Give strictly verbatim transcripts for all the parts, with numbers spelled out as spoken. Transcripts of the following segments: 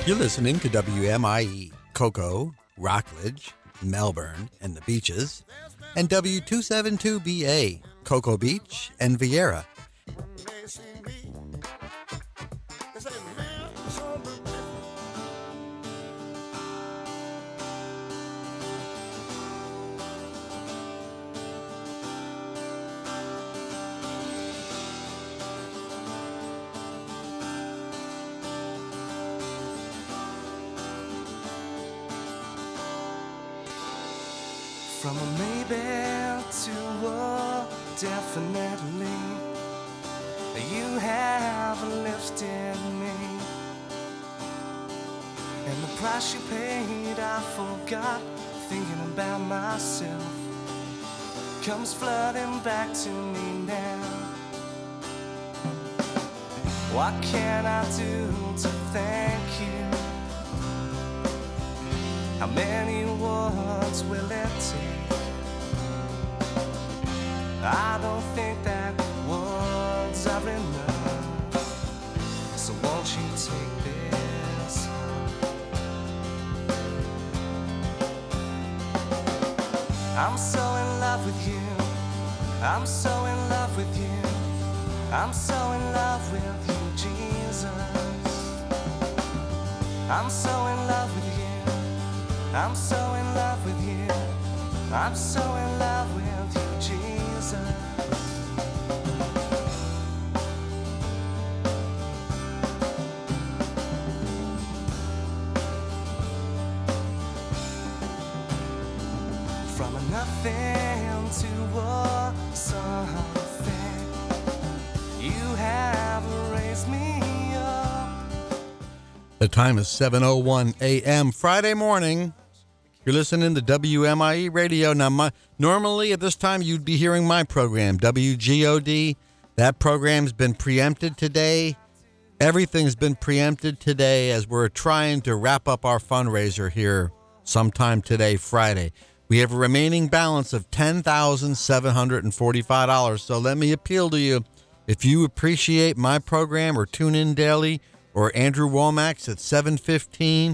You're listening to W M I E, Cocoa, Rockledge, Melbourne, and the Beaches, and W two seventy-two B A, Cocoa Beach and Vieira. From a maybe to a definitely, you have lifted me. And the price you paid, I forgot, thinking about myself, comes flooding back to me now. What can I do to thank you? How many words will it take? I don't think that words are enough. So won't you take this home? I'm so in love with you. I'm so in love with you. I'm so in love with you, Jesus. I'm so in love with you. I'm so in love with you. I'm so in love with you, Jesus. From a nothing to a something, you have raised me up. The time is seven oh one a.m. Friday morning. You're listening to W M I E Radio. Now, my, normally at this time, you'd be hearing my program, W G O D. That program's been preempted today. Everything's been preempted today as we're trying to wrap up our fundraiser here sometime today, Friday. We have a remaining balance of ten thousand seven hundred forty-five dollars. So let me appeal to you. If you appreciate my program or tune in daily or Andrew Womack's at seven fifteen,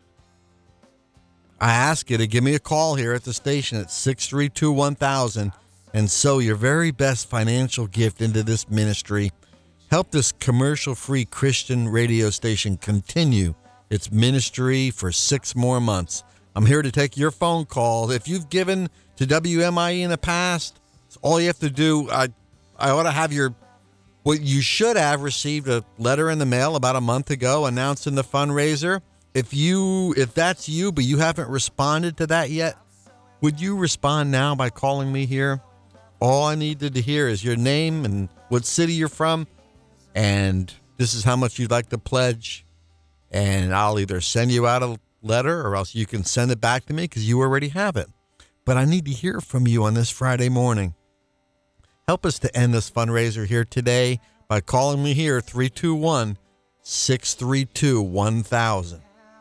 I ask you to give me a call here at the station at six three two, one thousand and sow your very best financial gift into this ministry. Help this commercial-free Christian radio station continue its ministry for six more months. I'm here to take your phone call. If you've given to W M I E in the past, it's all you have to do. I, I ought to have your, what you should have received a letter in the mail about a month ago announcing the fundraiser. If you, if that's you, but you haven't responded to that yet, would you respond now by calling me here? All I needed to hear is your name and what city you're from, and this is how much you'd like to pledge, and I'll either send you out a letter or else you can send it back to me because you already have it. But I need to hear from you on this Friday morning. Help us to end this fundraiser here today by calling me here, three two one, six three two, one thousand.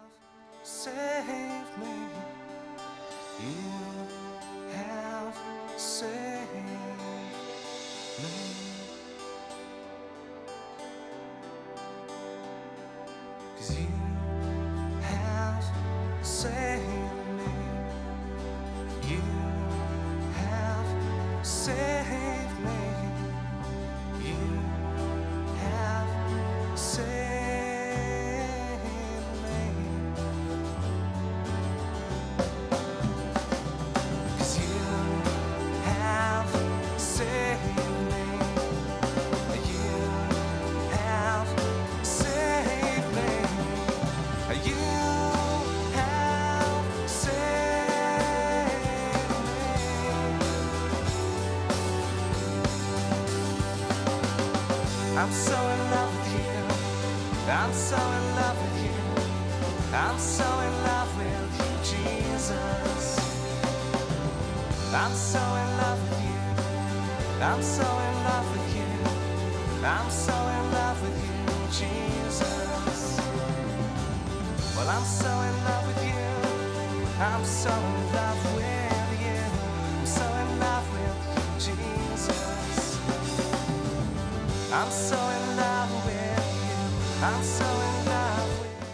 I'm so in love with you. I'm so in love with you. I'm so in love with you, Jesus. I'm so in love with you. I'm so in love with you. I'm so in love with you, Jesus. Well, I'm so in love with you. I'm so in love with you. I'm so in love with you, Jesus. I'm so in love with you. I'm so in love with you.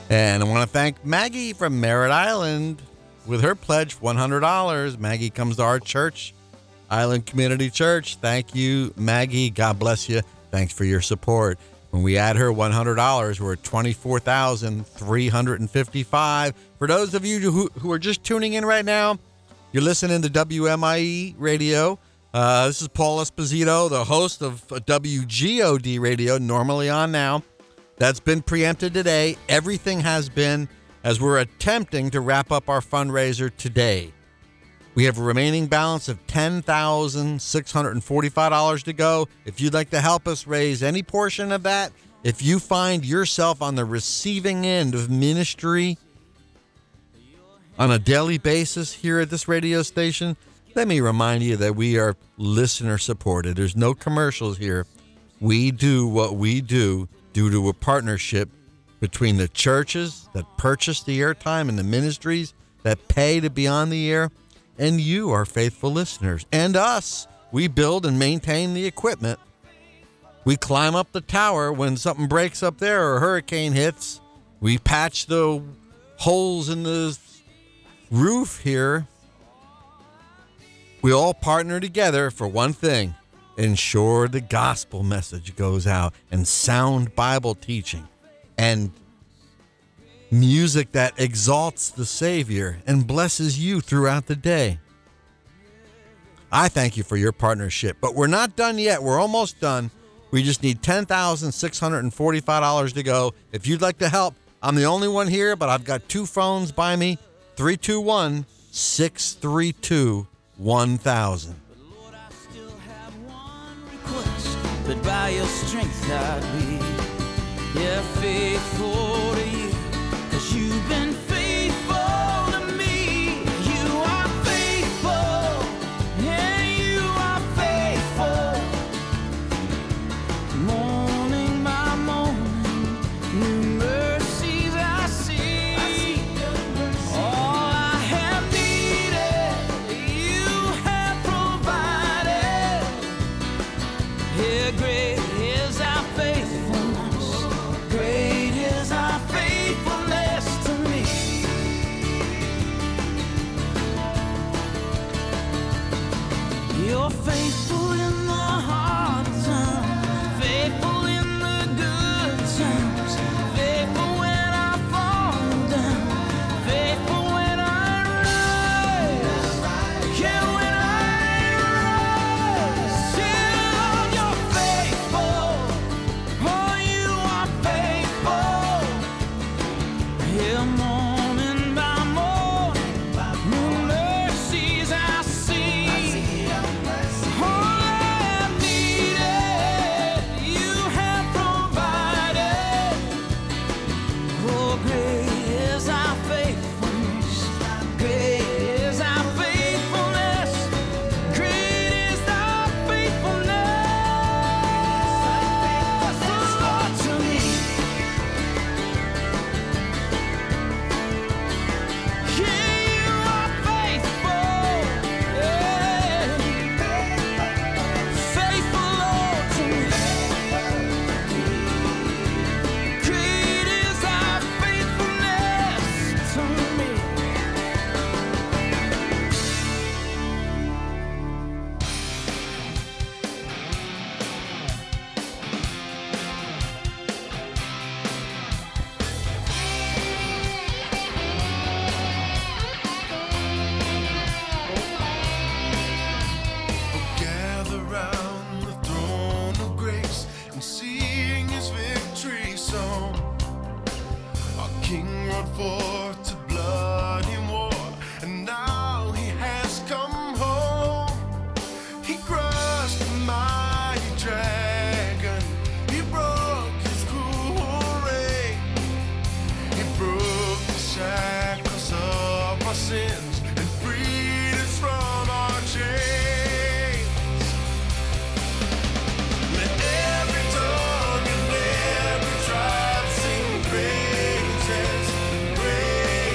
And I want to thank Maggie from Merritt Island with her pledge, one hundred dollars. Maggie comes to our church, Island Community Church. Thank you, Maggie. God bless you. Thanks for your support. When we add her one hundred dollars, we're at twenty-four thousand three hundred fifty-five dollars. For those of you who, who are just tuning in right now, you're listening to W M I E Radio. Uh, this is Paul Esposito, the host of W G O D Radio, normally on now. That's been preempted today. Everything has been, as we're attempting to wrap up our fundraiser today. We have a remaining balance of ten thousand six hundred forty-five dollars to go. If you'd like to help us raise any portion of that, if you find yourself on the receiving end of ministry on a daily basis here at this radio station, let me remind you that we are listener supported. There's no commercials here. We do what we do due to a partnership between the churches that purchase the airtime and the ministries that pay to be on the air, and you, our faithful listeners, and us. We build and maintain the equipment. We climb up the tower when something breaks up there or a hurricane hits. We patch the holes in the roof here. We all partner together for one thing: ensure the gospel message goes out, and sound Bible teaching, and music that exalts the Savior and blesses you throughout the day. I thank you for your partnership, but we're not done yet. We're almost done. We just need ten thousand six hundred forty-five dollars to go. If you'd like to help, I'm the only one here, but I've got two phones by me, three two one, six three two, one thousand. But by your strength I'd be, yeah, faithful to you, 'cause you've been faithful to me. You are faithful, yeah, you are faithful. Morning by morning, new mercies I see. I see your mercy. All I have needed, you have provided. Yeah, great is our faithfulness. Great is our faithfulness to me. You're faithful in the hard times, faithful in the good times, faithful when I fall down, faithful when I rise, yeah, when I rise. Still you're faithful, oh, you are faithful. Yeah, morning by morning, new mercies I see. All I have needed, you have provided. Oh, great is our faithfulness. Great is our faithfulness. Great is our faithfulness. Oh, Lord, to me. Yeah, you are faithful. Yeah. Faithful, Lord, to me. Great is our faithfulness to me. Gather round the throne of grace and sing his victory song. Our King rode forth to bloody war, and now he has come home. He crushed the mighty dragon, he broke his cruel reign. He broke the shackles of our sins and freed us from our chains. Let every tongue and every tribe sing praises, praises.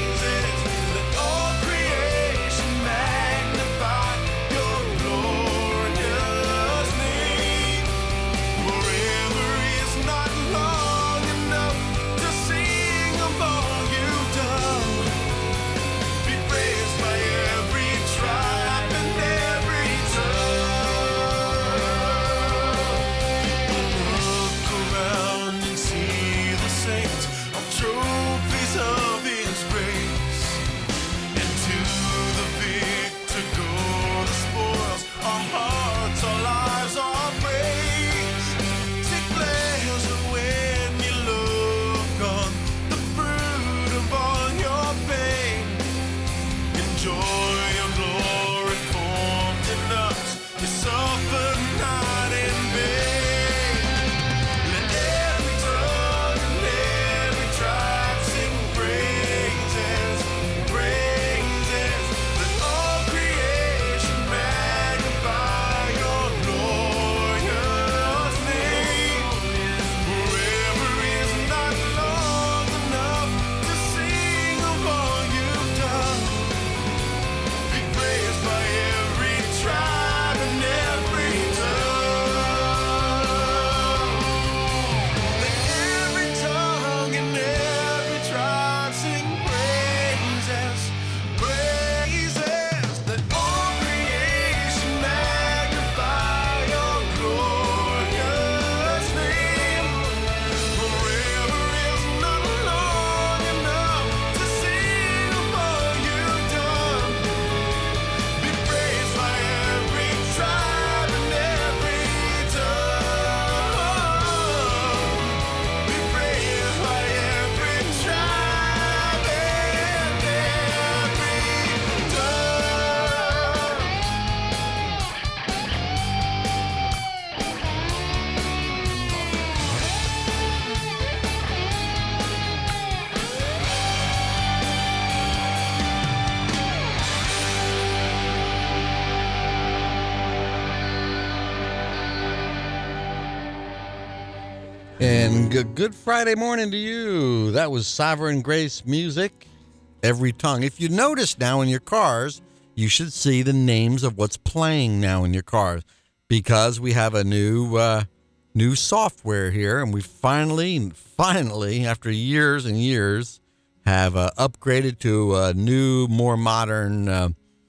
And good, good Friday morning to you. That was Sovereign Grace Music, Every Tongue. If you notice now in your cars, you should see the names of what's playing now in your cars, because we have a new uh, new software here, and we finally, finally, after years and years, have uh, upgraded to a new, more modern uh,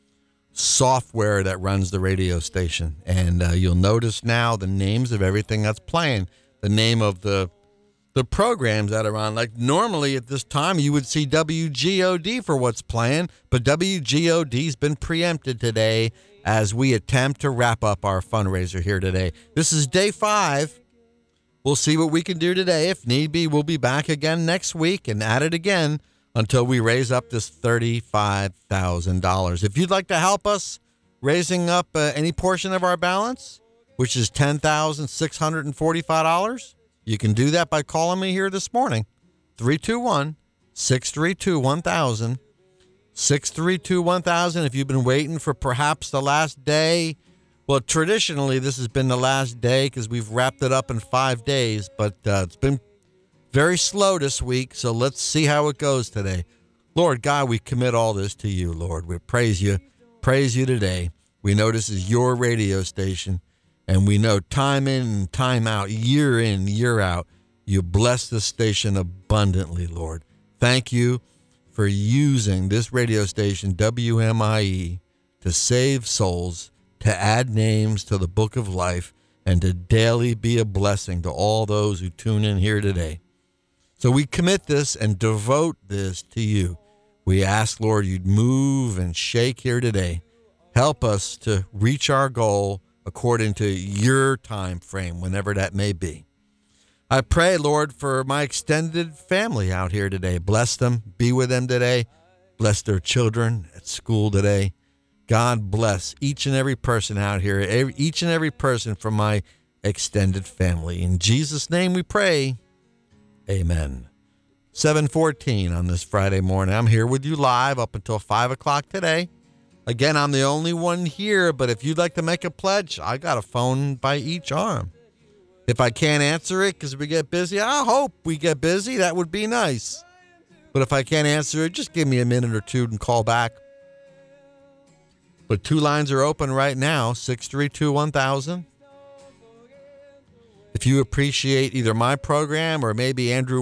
software that runs the radio station. And uh, you'll notice now the names of everything that's playing. The name of the the programs that are on. Like normally at this time you would see W G O D for what's playing, but W G O D's been preempted today as we attempt to wrap up our fundraiser here today. This is day five. We'll see what we can do today. If need be, we'll be back again next week and at it again until we raise up this thirty-five thousand dollars. If you'd like to help us raising up uh, any portion of our balance, which is ten thousand six hundred forty-five dollars. You can do that by calling me here this morning, three two one, six three two, one thousand, six three two, one thousand. If you've been waiting for perhaps the last day, well, traditionally this has been the last day because we've wrapped it up in five days, but uh, it's been very slow this week, so let's see how it goes today. Lord God, we commit all this to you, Lord. We praise you, praise you today. We know this is your radio station. And we know time in and time out, year in, year out, you bless this station abundantly, Lord. Thank you for using this radio station, W M I E, to save souls, to add names to the book of life, and to daily be a blessing to all those who tune in here today. So we commit this and devote this to you. We ask, Lord, you'd move and shake here today. Help us to reach our goal according to your time frame, whenever that may be. I pray, Lord, for my extended family out here today. Bless them, be with them today. Bless their children at school today. God bless each and every person out here, every, each and every person from my extended family. In Jesus' name we pray, amen. seven fourteen on this Friday morning. I'm here with you live up until five o'clock today. Again, I'm the only one here, but if you'd like to make a pledge, I got a phone by each arm. If I can't answer it because we get busy, I hope we get busy. That would be nice. But if I can't answer it, just give me a minute or two and call back. But two lines are open right now, six three two, one thousand. If you appreciate either my program or maybe Andrew